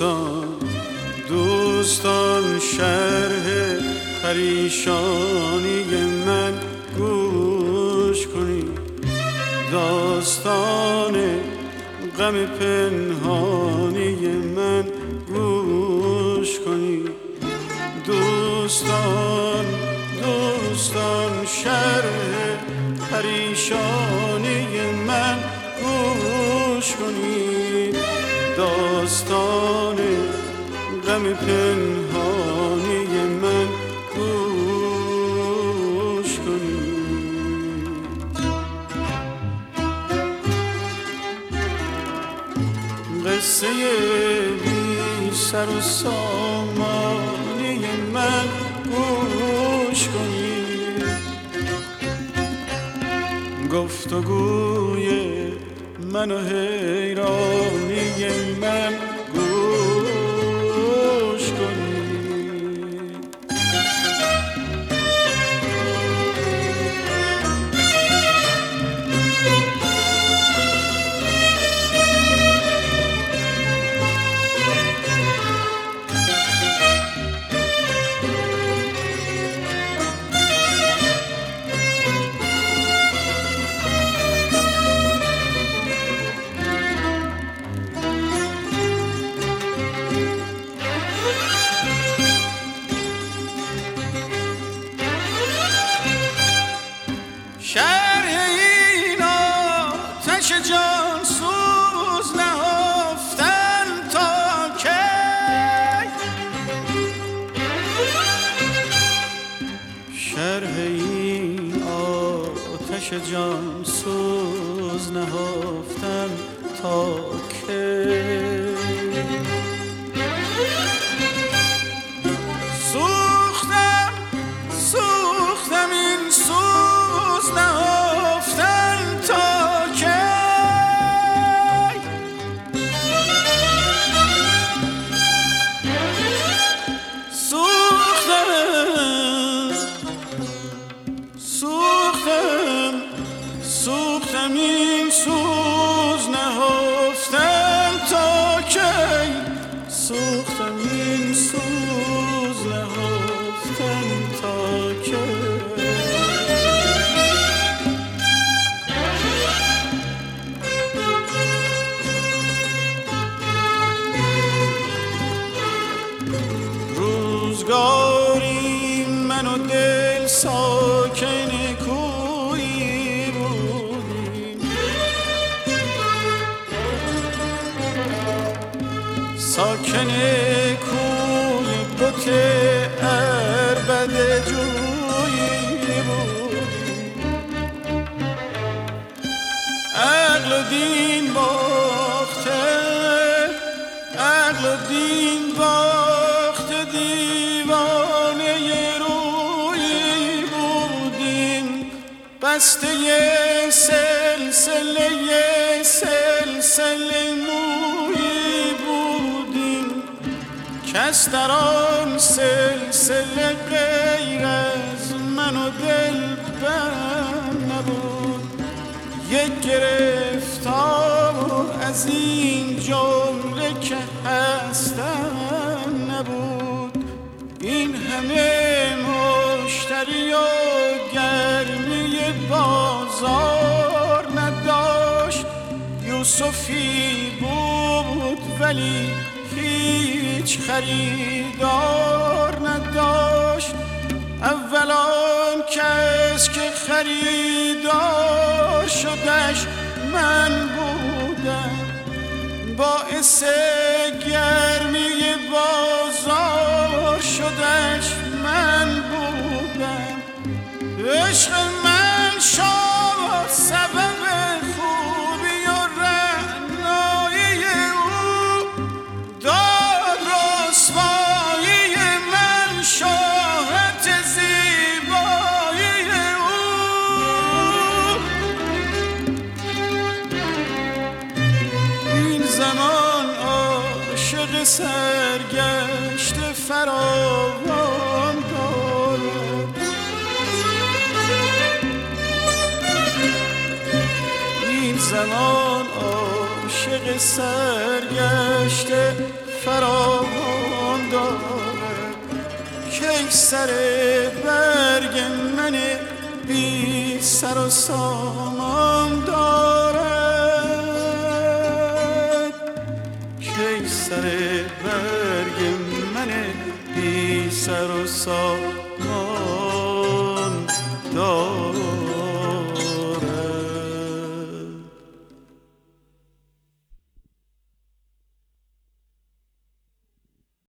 دوستان شرح پریشانی من گوش کنید، داستان غم پنهانی من گوش کنید. دوستان شرح پریشانی من گوش کنید، داستان غم پنهانی من گوش کنید. قصه بی سر و سامانی من گوش کنید، گفتگوی من و حیرانی من گوش کنید. شرح این آتش جان سوز نهفتن تا کی، شرح این آتش جان سوز نهفتن تا کی. سوختم این سوز نهفتن تا کی، سوختم این سوز نهفتن تا کی، سوختم این سوز نهفتن تا کی. روزگاری من و دل ساکن کویی بودیم، ساکن کوی بت عربد جویی بودیم. عقل و دین باخته، عقل و دین باخته، دیوانه رویی بودیم. بسته سلسله مویی بودیم، کس در آن سلسله غیر از من و دلبرم نبود. یک گرفتار از این جمله که هستم نبود. این همه مشتری و گرمی بازار نداشت. یوسفی بود ولی هیچ خریدار نداشت. اولان کس که خریدار شدش من بودم، باعث گرمی بازار شدش من بودم. عشق من شد سبب خوبی و رعنایی او، داد رسوایی من شهرت زیبایی او. این زمان عاشق سرگشته فراوان دارد، این زمان عاشق سرگشته فراوان دارد کی سر برگ من بی سر و سامان دارد کی سر برگ من بی سر و سامان